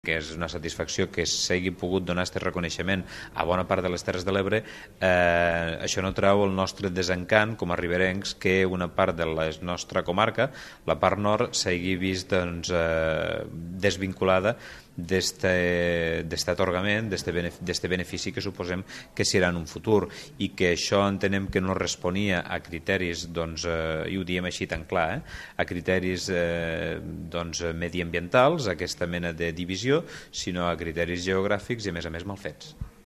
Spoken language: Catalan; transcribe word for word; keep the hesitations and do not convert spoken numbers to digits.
que és una satisfacció que s'hagi pogut donar aquest reconeixement a bona part de les Terres de l'Ebre, eh, això no treu el nostre desencant com a riberencs que una part de la nostra comarca, la part nord, s'hagi vist doncs, eh, desvinculada d'aquest atorgament, d'aquest benefici que suposem que serà en un futur, i que això entenem que no responia a criteris, doncs, eh, i ho diem així tan clar, eh, a criteris eh, doncs, mediambientals, aquesta mena de divisió, sinó a criteris geogràfics i a més a més mal fets.